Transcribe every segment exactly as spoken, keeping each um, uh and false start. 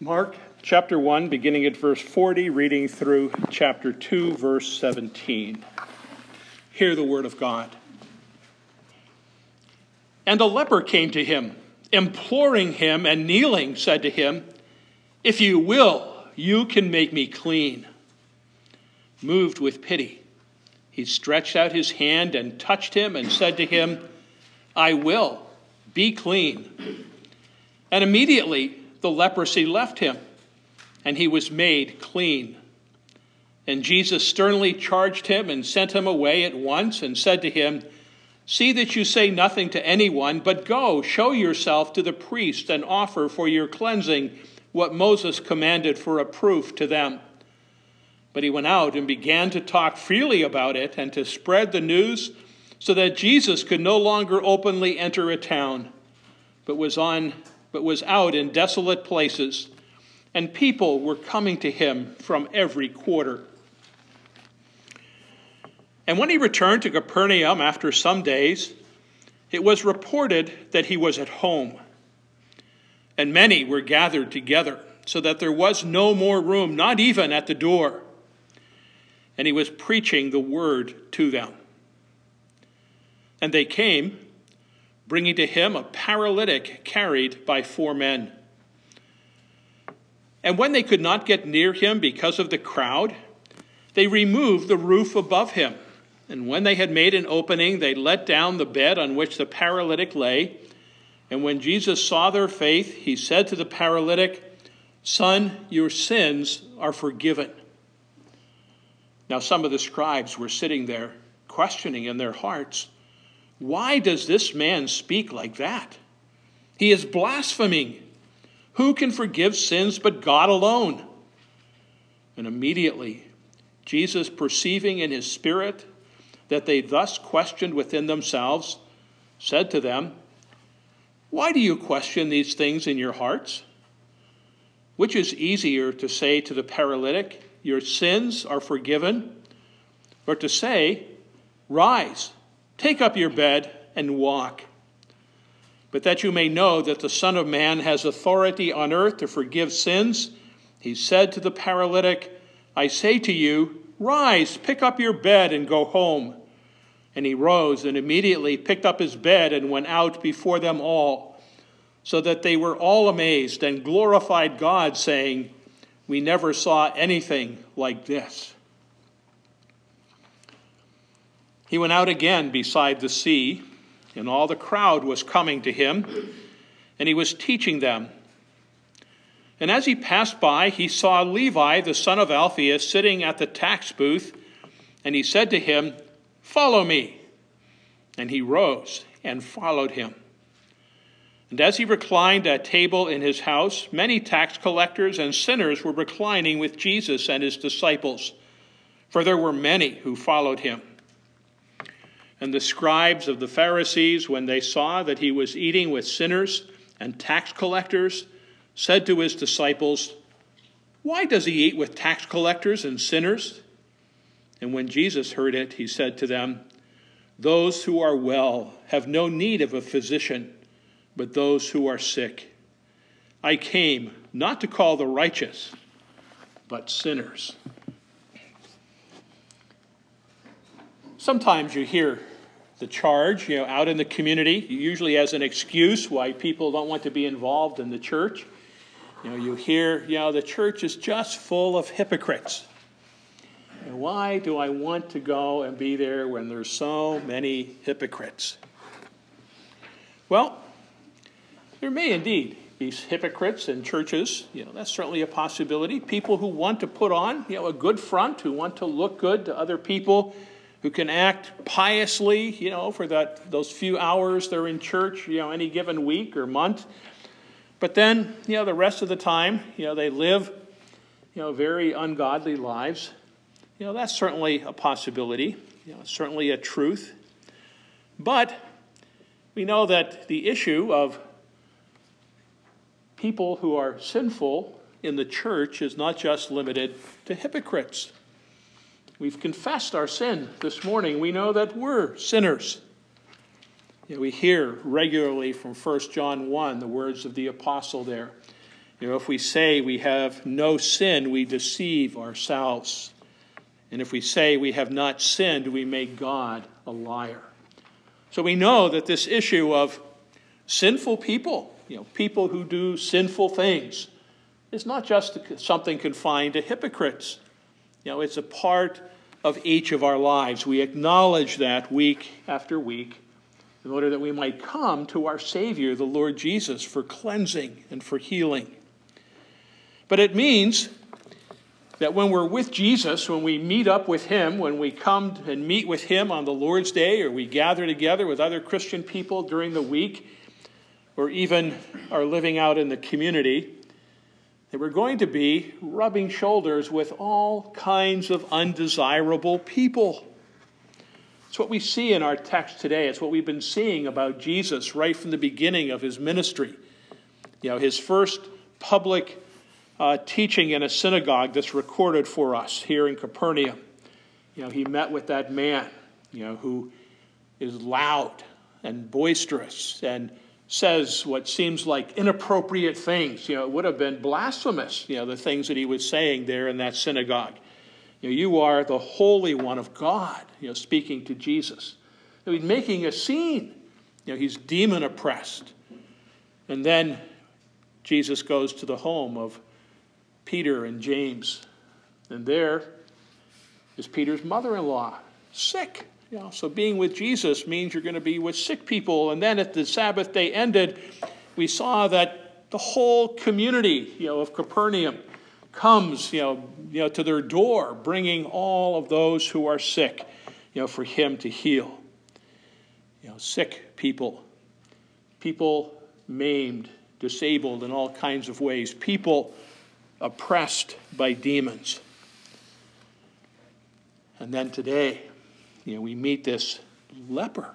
Mark chapter one, beginning at verse forty, reading through chapter two, verse seventeen. Hear the word of God. And a leper came to him, imploring him, and kneeling said to him, "If you will, you can make me clean." Moved with pity, he stretched out his hand and touched him and said to him, "I will, be clean." And immediately the leprosy left him, and he was made clean. And Jesus sternly charged him and sent him away at once and said to him, "See that you say nothing to anyone, but go, show yourself to the priest and offer for your cleansing what Moses commanded for a proof to them." But he went out and began to talk freely about it and to spread the news, so that Jesus could no longer openly enter a town, but was on but was out in desolate places, and people were coming to him from every quarter. And when he returned to Capernaum after some days, it was reported that he was at home. And many were gathered together, so that there was no more room, not even at the door. And he was preaching the word to them. And they came, bringing to him a paralytic carried by four men. And when they could not get near him because of the crowd, they removed the roof above him. And when they had made an opening, they let down the bed on which the paralytic lay. And when Jesus saw their faith, he said to the paralytic, "Son, your sins are forgiven." Now some of the scribes were sitting there, questioning in their hearts, "Why does this man speak like that? He is blaspheming. Who can forgive sins but God alone?" And immediately, Jesus, perceiving in his spirit that they thus questioned within themselves, said to them, "Why do you question these things in your hearts? Which is easier to say to the paralytic, 'Your sins are forgiven,' or to say, 'Rise, take up your bed and walk'? But that you may know that the Son of Man has authority on earth to forgive sins," he said to the paralytic, "I say to you, rise, pick up your bed and go home." And he rose and immediately picked up his bed and went out before them all, so that they were all amazed and glorified God, saying, "We never saw anything like this." He went out again beside the sea, and all the crowd was coming to him, and he was teaching them. And as he passed by, he saw Levi, the son of Alphaeus, sitting at the tax booth, and he said to him, "Follow me." And he rose and followed him. And as he reclined at table in his house, many tax collectors and sinners were reclining with Jesus and his disciples, for there were many who followed him. And the scribes of the Pharisees, when they saw that he was eating with sinners and tax collectors, said to his disciples, "Why does he eat with tax collectors and sinners?" And when Jesus heard it, he said to them, "Those who are well have no need of a physician, but those who are sick. I came not to call the righteous, but sinners." Sometimes you hear the charge, you know, out in the community, usually as an excuse why people don't want to be involved in the church. You know, you hear, you know, the church is just full of hypocrites. And why do I want to go and be there when there's so many hypocrites? Well, there may indeed be hypocrites in churches. You know, that's certainly a possibility. People who want to put on, you know, a good front, who want to look good to other people, who can act piously, you know, for that those few hours they're in church, you know, any given week or month. But then, you know, the rest of the time, you know, they live, you know, very ungodly lives. You know, that's certainly a possibility. You know, certainly a truth. But we know that the issue of people who are sinful in the church is not just limited to hypocrites. We've confessed our sin this morning. We know that we're sinners. You know, we hear regularly from First John one the words of the apostle there. You know, if we say we have no sin, we deceive ourselves. And if we say we have not sinned, we make God a liar. So we know that this issue of sinful people, you know, people who do sinful things, is not just something confined to hypocrites. You know, it's a part of each of our lives. We acknowledge that week after week in order that we might come to our Savior, the Lord Jesus, for cleansing and for healing. But it means that when we're with Jesus, when we meet up with him, when we come and meet with him on the Lord's Day, or we gather together with other Christian people during the week, or even are living out in the community, that we're going to be rubbing shoulders with all kinds of undesirable people. It's what we see in our text today. It's what we've been seeing about Jesus right from the beginning of his ministry. You know, his first public uh, teaching in a synagogue that's recorded for us here in Capernaum. You know, he met with that man, you know, who is loud and boisterous and says what seems like inappropriate things. You know, it would have been blasphemous, you know, the things that he was saying there in that synagogue. You know, you are the Holy One of God, you know, speaking to Jesus. You know, he's making a scene. You know, he's demon oppressed. And then Jesus goes to the home of Peter and James. And there is Peter's mother-in-law, sick. You know, so being with Jesus means you're going to be with sick people. And then at the Sabbath day ended, we saw that the whole community, you know, of Capernaum comes, you know, you know, to their door, bringing all of those who are sick, you know, for him to heal. You know, sick people, people maimed, disabled in all kinds of ways, people oppressed by demons. And then today, you know, we meet this leper.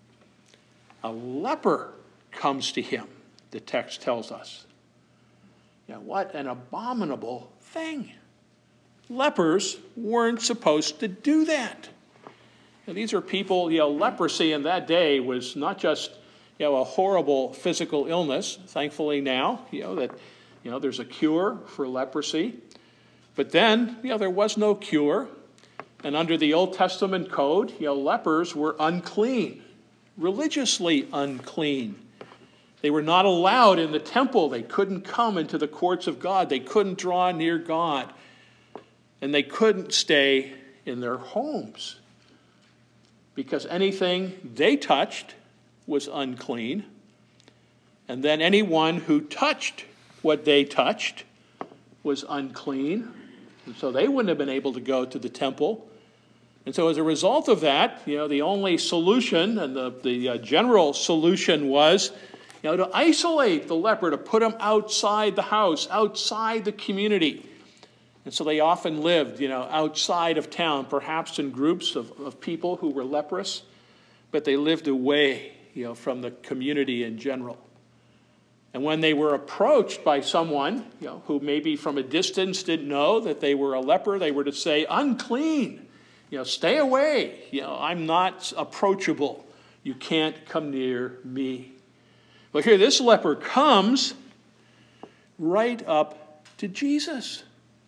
A leper comes to him, the text tells us. You know, what an abominable thing. Lepers weren't supposed to do that. You know, these are people, you know, leprosy in that day was not just, you know, a horrible physical illness. Thankfully now, you know, that, you know, there's a cure for leprosy. But then, you know, there was no cure. And under the Old Testament code, you know, lepers were unclean, religiously unclean. They were not allowed in the temple. They couldn't come into the courts of God. They couldn't draw near God. And they couldn't stay in their homes because anything they touched was unclean. And then anyone who touched what they touched was unclean. And so they wouldn't have been able to go to the temple. And so as a result of that, you know, the only solution and the, the uh, general solution was, you know, to isolate the leper, to put him outside the house, outside the community. And so they often lived, you know, outside of town, perhaps in groups of, of people who were leprous, but they lived away, you know, from the community in general. And when they were approached by someone, you know, who maybe from a distance didn't know that they were a leper, they were to say, unclean, you know, stay away. You know, I'm not approachable. You can't come near me. But here, this leper comes right up to Jesus.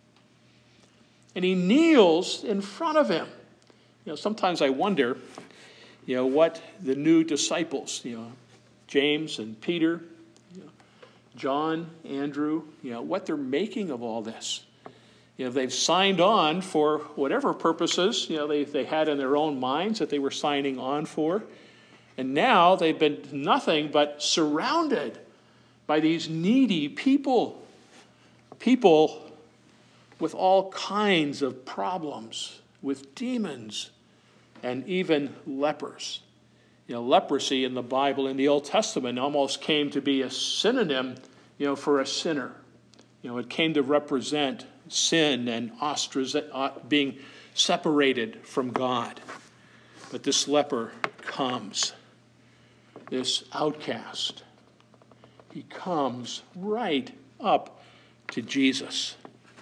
And he kneels in front of him. You know, sometimes I wonder, you know, what the new disciples, you know, James and Peter, you know, John, Andrew, you know, what they're making of all this. You know, they've signed on for whatever purposes, you know, they, they had in their own minds that they were signing on for. And now they've been nothing but surrounded by these needy people. People with all kinds of problems, with demons, and even lepers. You know, leprosy in the Bible, in the Old Testament, almost came to be a synonym, you know, for a sinner. You know, it came to represent sin and ostrac- being separated from God. But this leper comes, this outcast. He comes right up to Jesus.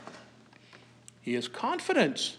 He has confidence.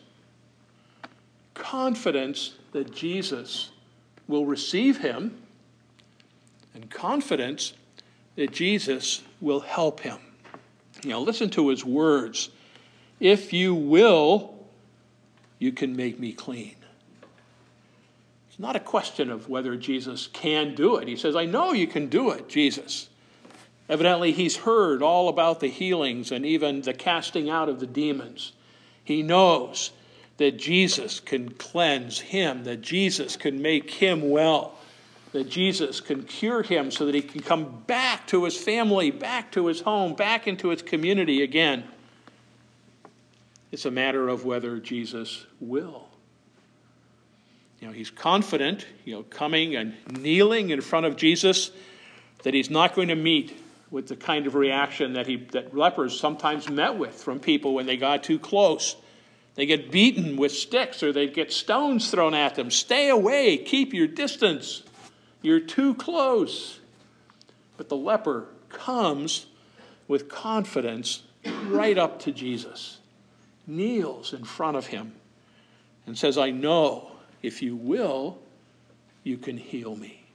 Confidence that Jesus will receive him, and confidence that Jesus will help him. You know, listen to his words. If you will, you can make me clean. It's not a question of whether Jesus can do it. He says, I know you can do it, Jesus. Evidently, he's heard all about the healings and even the casting out of the demons. He knows that Jesus can cleanse him, that Jesus can make him well, that Jesus can cure him so that he can come back to his family, back to his home, back into his community again. It's a matter of whether Jesus will. You know, he's confident, you know, coming and kneeling in front of Jesus, that he's not going to meet with the kind of reaction that he that lepers sometimes met with from people when they got too close. They get beaten with sticks or they get stones thrown at them. Stay away, keep your distance. You're too close. But the leper comes with confidence right up to Jesus, kneels in front of him, and says, I know if you will, you can heal me.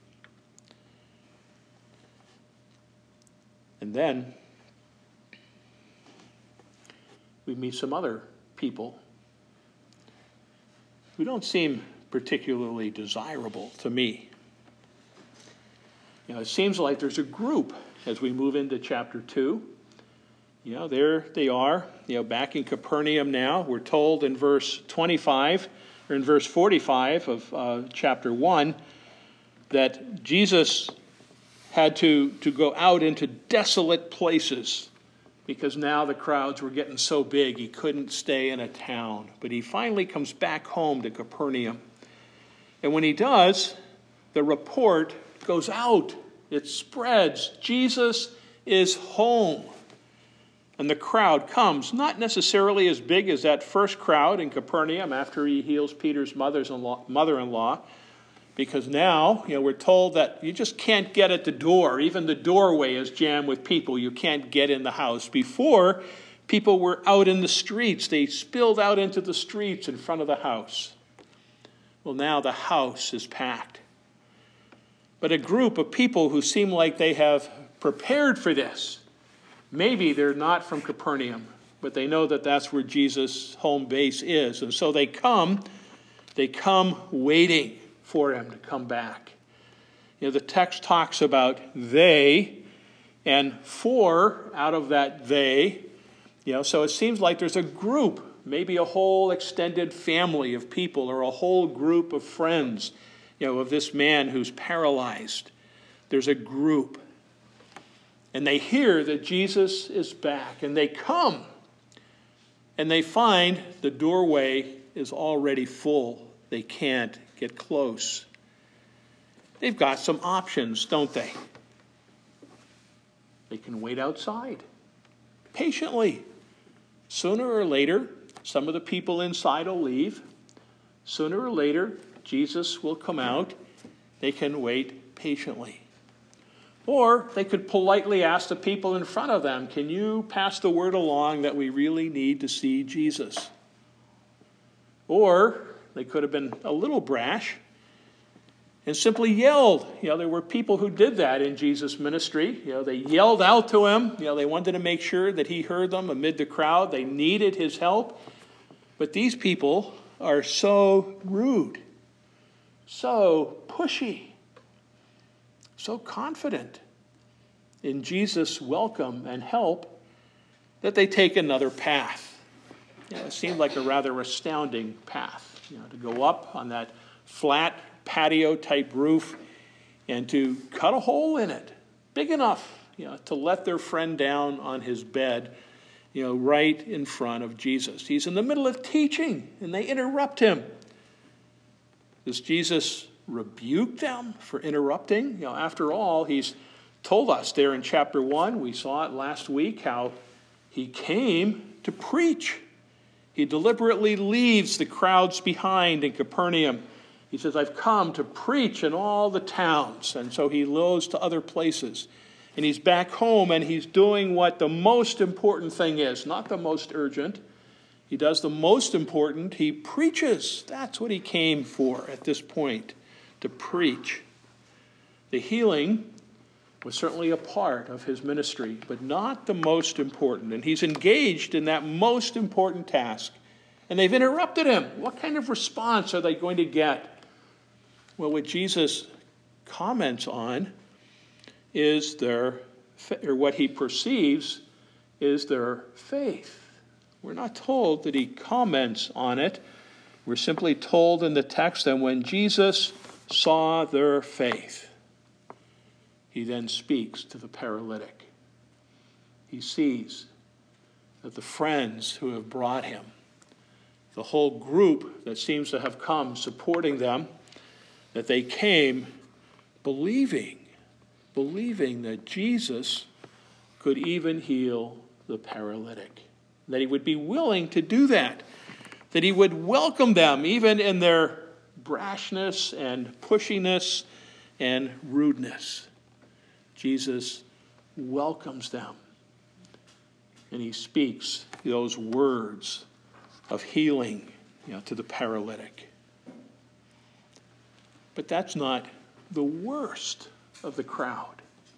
And then we meet some other people who don't seem particularly desirable to me. You know, it seems like there's a group as we move into chapter two. You know, there they are, you know, back in Capernaum now. We're told in verse twenty-five, or in verse forty-five of uh, chapter one, that Jesus had to, to go out into desolate places because now the crowds were getting so big he couldn't stay in a town. But he finally comes back home to Capernaum. And when he does, the report goes out. It spreads. Jesus is home. And the crowd comes, not necessarily as big as that first crowd in Capernaum after he heals Peter's mother-in-law, because now, you know, we're told that you just can't get at the door. Even the doorway is jammed with people. You can't get in the house. Before, people were out in the streets. They spilled out into the streets in front of the house. Well, now the house is packed. But a group of people who seem like they have prepared for this. Maybe they're not from Capernaum, but they know that that's where Jesus' home base is. And so they come, they come waiting for him to come back. You know, the text talks about they, and four out of that they, you know, so it seems like there's a group, maybe a whole extended family of people or a whole group of friends, you know, of this man who's paralyzed. There's a group. And they hear that Jesus is back, and they come, and they find the doorway is already full. They can't get close. They've got some options, don't they? They can wait outside patiently. Sooner or later, some of the people inside will leave. Sooner or later, Jesus will come out. They can wait patiently. Or they could politely ask the people in front of them, can you pass the word along that we really need to see Jesus? Or they could have been a little brash and simply yelled. You know, there were people who did that in Jesus' ministry. You know, they yelled out to him. You know, they wanted to make sure that he heard them amid the crowd. They needed his help. But these people are so rude, so pushy, so confident in Jesus' welcome and help that they take another path. You know, it seemed like a rather astounding path, you know, to go up on that flat patio-type roof and to cut a hole in it, big enough, you know, to let their friend down on his bed, you know, right in front of Jesus. He's in the middle of teaching, and they interrupt him. Does Jesus rebuke them for interrupting? You know, after all, he's told us there in chapter one, we saw it last week, how he came to preach. He deliberately leaves the crowds behind in Capernaum. He says, I've come to preach in all the towns. And so he goes to other places. And he's back home, and he's doing what the most important thing is, not the most urgent. He does the most important. He preaches. That's what he came for at this point, to preach. The healing was certainly a part of his ministry, but not the most important. And he's engaged in that most important task. And they've interrupted him. What kind of response are they going to get? Well, what Jesus comments on is their, or what he perceives is their faith. We're not told that he comments on it. We're simply told in the text that when Jesus saw their faith, he then speaks to the paralytic. He sees that the friends who have brought him, the whole group that seems to have come supporting them, that they came believing, believing that Jesus could even heal the paralytic, that he would be willing to do that, that he would welcome them even in their brashness and pushiness and rudeness. Jesus welcomes them, and he speaks those words of healing, you know, to the paralytic. But that's not the worst of the crowd.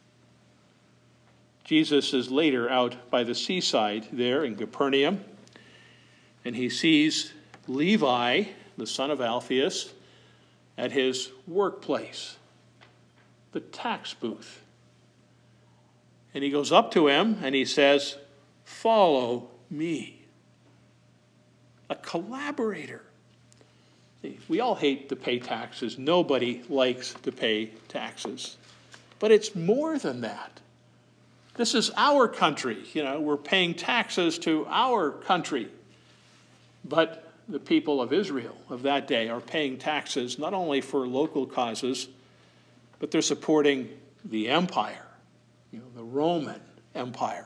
Jesus is later out by the seaside there in Capernaum, and he sees Levi, the son of Alphaeus, at his workplace, the tax booth. And he goes up to him and he says, "Follow me." A collaborator. We all hate to pay taxes. Nobody likes to pay taxes. But it's more than that. This is our country. You know, we're paying taxes to our country. But the people of Israel of that day are paying taxes not only for local causes, but they're supporting the empire, you know, the Roman Empire,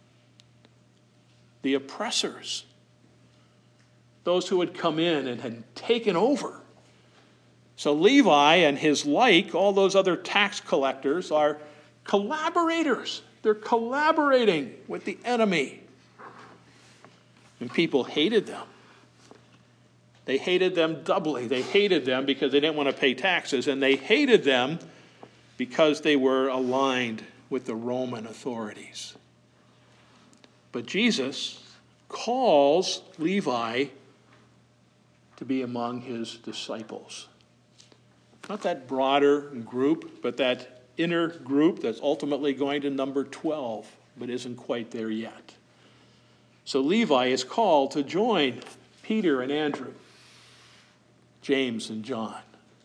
the oppressors, those who had come in and had taken over. So Levi and his like, all those other tax collectors, are collaborators. They're collaborating with the enemy. And people hated them. They hated them doubly. They hated them because they didn't want to pay taxes, and they hated them because they were aligned with the Roman authorities. But Jesus calls Levi to be among his disciples. Not that broader group, but that inner group that's ultimately going to number twelve, but isn't quite there yet. So Levi is called to join Peter and Andrew, James and John.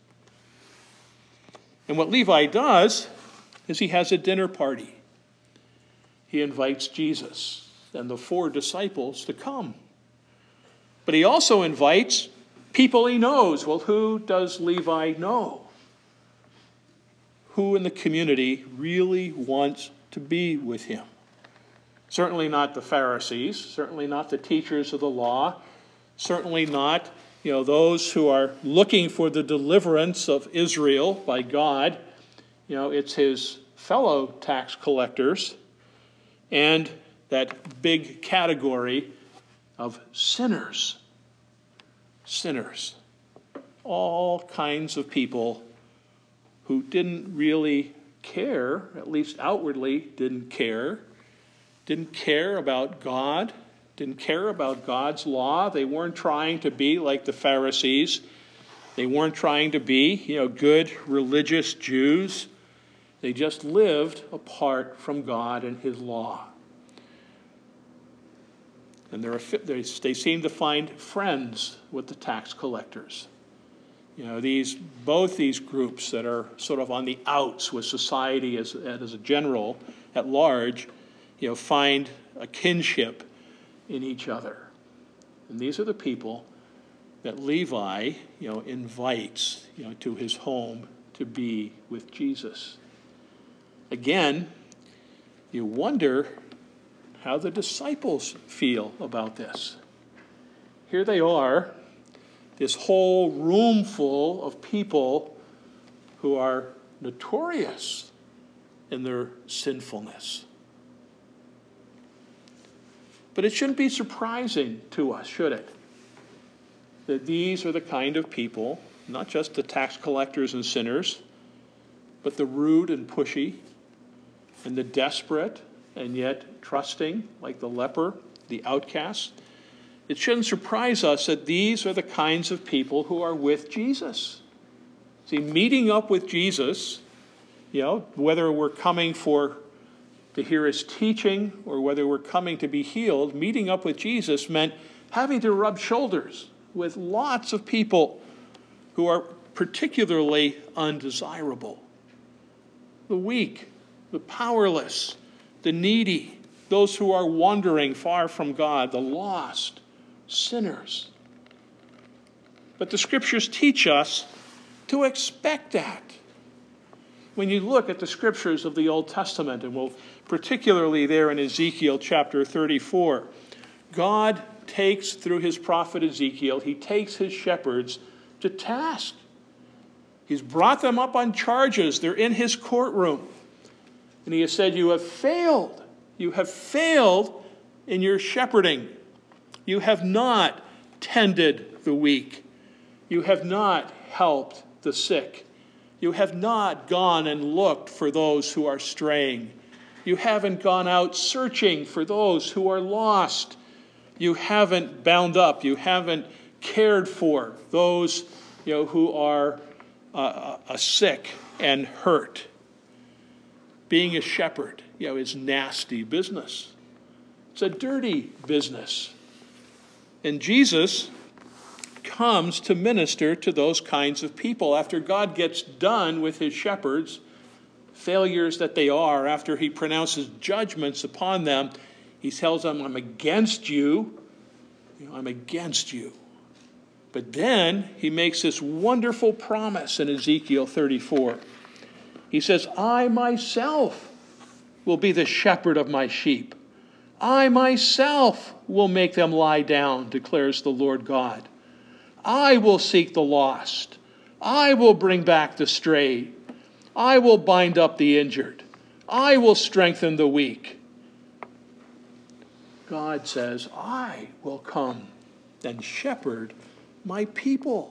And what Levi does is he has a dinner party. He invites Jesus and the four disciples to come. But he also invites people he knows. Well, who does Levi know? Who in the community really wants to be with him? Certainly not the Pharisees, certainly not the teachers of the law, certainly not, you know, those who are looking for the deliverance of Israel by God. You know, it's his fellow tax collectors and that big category of sinners. Sinners. All kinds of people who didn't really care, at least outwardly didn't care, didn't care about God, didn't care about God's law. They weren't trying to be like the Pharisees. They weren't trying to be, you know, good religious Jews. They just lived apart from God and his law. And they seem to find friends with the tax collectors. You know, these both these groups that are sort of on the outs with society as, as a general, at large, you know, find a kinship in each other. And these are the people that Levi, you know, invites, you know, to his home to be with Jesus. Again, you wonder how the disciples feel about this. Here they are, this whole room full of people who are notorious in their sinfulness. But it shouldn't be surprising to us, should it? That these are the kind of people, not just the tax collectors and sinners, but the rude and pushy, and the desperate, and yet trusting, like the leper, the outcast. It shouldn't surprise us that these are the kinds of people who are with Jesus. See, meeting up with Jesus, you know, whether we're coming for to hear his teaching or whether we're coming to be healed, meeting up with Jesus meant having to rub shoulders with lots of people who are particularly undesirable. The weak, the powerless, the needy, those who are wandering far from God, the lost, sinners. But the scriptures teach us to expect that. When you look at the scriptures of the Old Testament, and we'll particularly there in Ezekiel chapter thirty-four, God takes, through his prophet Ezekiel, he takes his shepherds to task. He's brought them up on charges. They're in his courtroom. And he has said, you have failed. You have failed in your shepherding. You have not tended the weak. You have not helped the sick. You have not gone and looked for those who are straying. You haven't gone out searching for those who are lost. You haven't bound up. You haven't cared for those, you know, who are uh, uh, sick and hurt. Being a shepherd, you know, is nasty business. It's a dirty business. And Jesus comes to minister to those kinds of people. After God gets done with his shepherds, failures that they are, after he pronounces judgments upon them, he tells them, I'm against you. You know, I'm against you. But then he makes this wonderful promise in Ezekiel thirty-four. He says, I myself will be the shepherd of my sheep. I myself will make them lie down, declares the Lord God. I will seek the lost. I will bring back the stray. I will bind up the injured. I will strengthen the weak. God says, I will come and shepherd my people.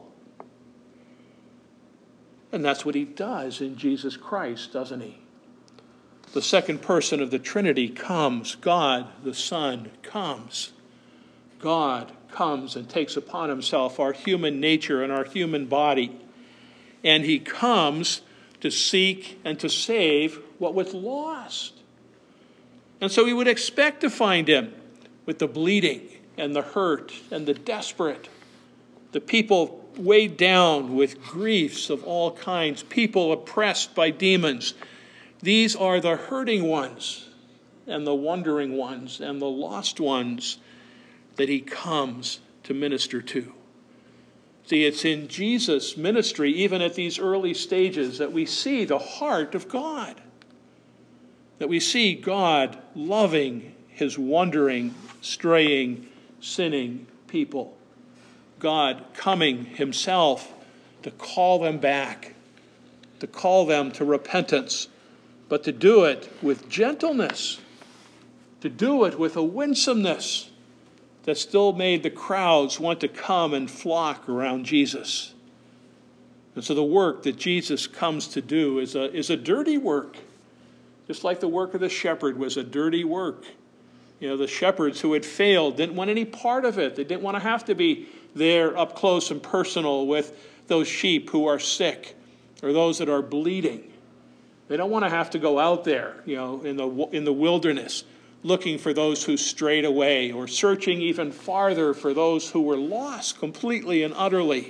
And that's what he does in Jesus Christ, doesn't he? The second person of the Trinity comes. God, the Son, comes. God comes and takes upon himself our human nature and our human body. And he comes to seek and to save what was lost. And so we would expect to find him with the bleeding and the hurt and the desperate, the people weighed down with griefs of all kinds, people oppressed by demons. These are the hurting ones and the wandering ones and the lost ones that he comes to minister to. See, it's in Jesus' ministry, even at these early stages, that we see the heart of God. That we see God loving his wandering, straying, sinning people. God coming himself to call them back, to call them to repentance, but to do it with gentleness, to do it with a winsomeness that still made the crowds want to come and flock around Jesus. And so the work that Jesus comes to do is a, is a dirty work, just like the work of the shepherd was a dirty work. You know, the shepherds who had failed didn't want any part of it. They didn't want to have to be there up close and personal with those sheep who are sick or those that are bleeding. They don't want to have to go out there, you know, in the in the wilderness looking for those who strayed away or searching even farther for those who were lost completely and utterly.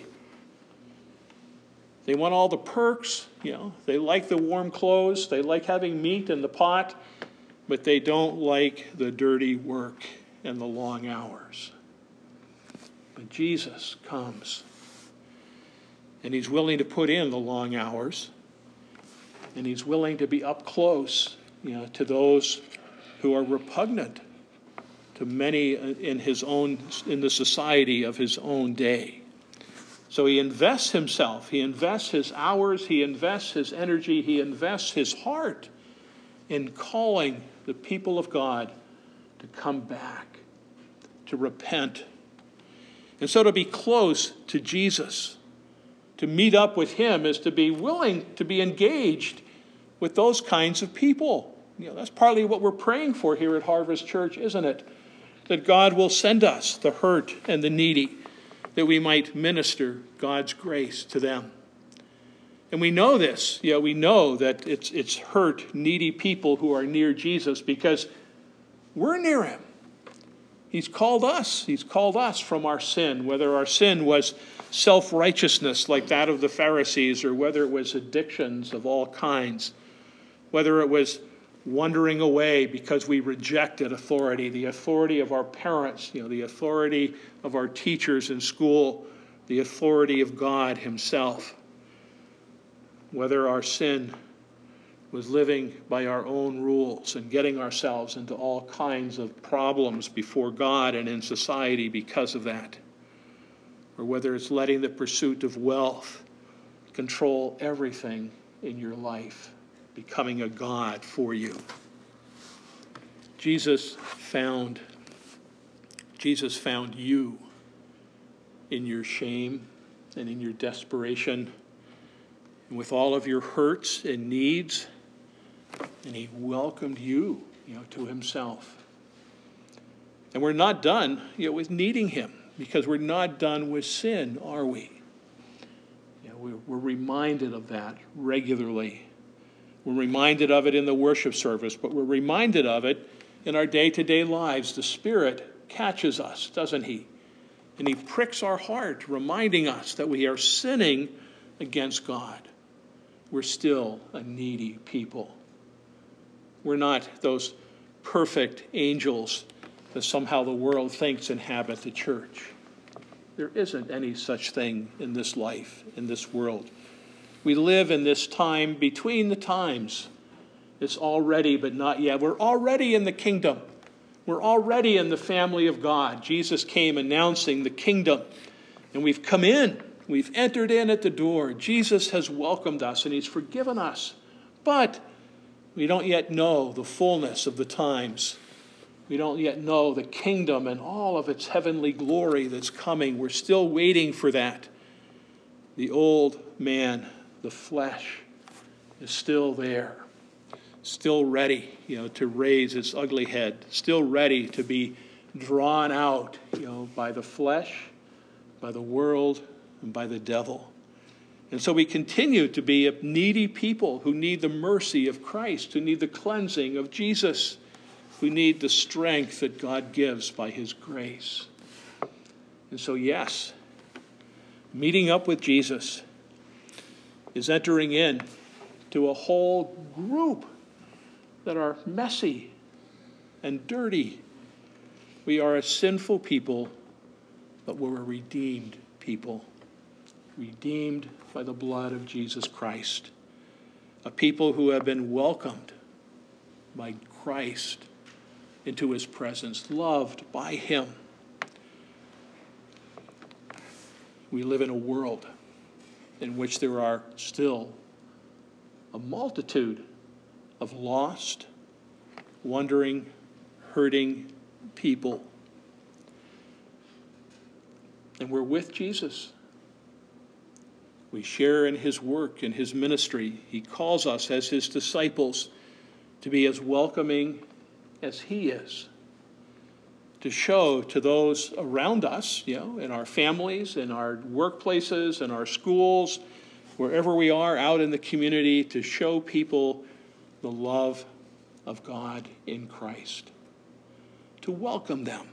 They want all the perks, you know. They like the warm clothes. They like having meat in the pot, but they don't like the dirty work and the long hours. But Jesus comes, and he's willing to put in the long hours, and he's willing to be up close, you know, to those who are repugnant to many in his own, in the society of his own day. So he invests himself, he invests his hours, he invests his energy, he invests his heart in calling the people of God to come back, to repent. And so to be close to Jesus, to meet up with him, is to be willing to be engaged with those kinds of people. You know, that's partly what we're praying for here at Harvest Church, isn't it? That God will send us the hurt and the needy, that we might minister God's grace to them. And we know this. You know, we know that it's it's hurt, needy people who are near Jesus because we're near him. He's called us. He's called us from our sin, whether our sin was self-righteousness like that of the Pharisees, or whether it was addictions of all kinds, whether it was wandering away because we rejected authority, the authority of our parents, you know, the authority of our teachers in school, the authority of God himself. Whether our sin was living by our own rules and getting ourselves into all kinds of problems before God and in society because of that. Or whether it's letting the pursuit of wealth control everything in your life, becoming a god for you. Jesus found, Jesus found you in your shame and in your desperation, and with all of your hurts and needs, and he welcomed you, you know, to himself. And we're not done, you know, with needing him, because we're not done with sin, are we? You know, we're, we're reminded of that regularly. We're reminded of it in the worship service, but we're reminded of it in our day-to-day lives. The Spirit catches us, doesn't he? And he pricks our heart, reminding us that we are sinning against God. We're still a needy people. We're not those perfect angels that somehow the world thinks inhabit the church. There isn't any such thing in this life, in this world. We live in this time between the times. It's already but not yet. We're already in the kingdom. We're already in the family of God. Jesus came announcing the kingdom, and we've come in. We've entered in at the door. Jesus has welcomed us, and he's forgiven us. But we don't yet know the fullness of the times. We don't yet know the kingdom and all of its heavenly glory that's coming. We're still waiting for that. The old man, the flesh, is still there, still ready, you know, to raise its ugly head, still ready to be drawn out, you know, by the flesh, by the world, and by the devil. And so we continue to be a needy people who need the mercy of Christ, who need the cleansing of Jesus, who need the strength that God gives by his grace. And so, yes, meeting up with Jesus is entering in to a whole group that are messy and dirty. We are a sinful people, but we're a redeemed people. Redeemed by the blood of Jesus Christ. A people who have been welcomed by Christ into his presence, loved by him. We live in a world in which there are still a multitude of lost, wandering, hurting people. And we're with Jesus. We share in his work and his ministry. He calls us as his disciples to be as welcoming as he is, to show to those around us, you know, in our families, in our workplaces, in our schools, wherever we are out in the community, to show people the love of God in Christ, to welcome them,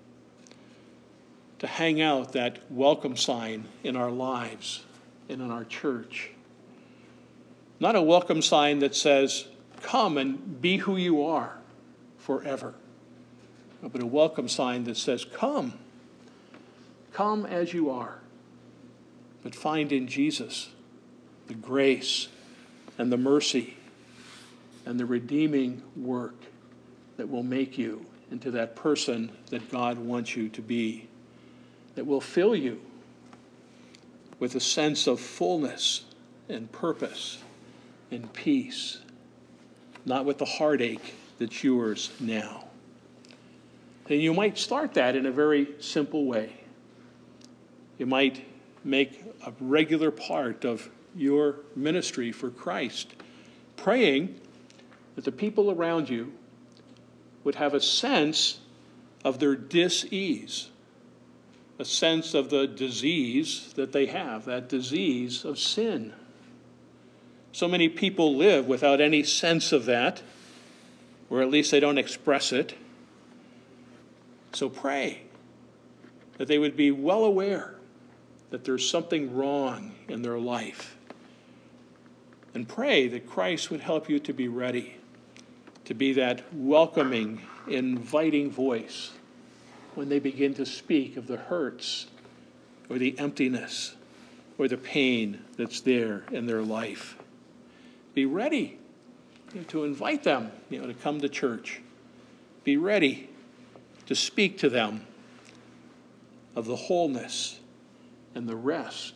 to hang out that welcome sign in our lives and in our church. Not a welcome sign that says, come and be who you are forever, but a welcome sign that says, come, come as you are, but find in Jesus the grace and the mercy and the redeeming work that will make you into that person that God wants you to be, that will fill you with a sense of fullness and purpose and peace, not with the heartache that's yours now. And you might start that in a very simple way. You might make a regular part of your ministry for Christ, praying that the people around you would have a sense of their dis-ease, a sense of the disease that they have, that disease of sin. So many people live without any sense of that, or at least they don't express it. So pray that they would be well aware that there's something wrong in their life. And pray that Christ would help you to be ready, to be that welcoming, inviting voice when they begin to speak of the hurts or the emptiness or the pain that's there in their life. Be ready, you know, to invite them, you know, to come to church. Be ready to speak to them of the wholeness and the rest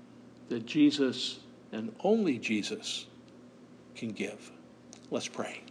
that Jesus and only Jesus can give. Let's pray.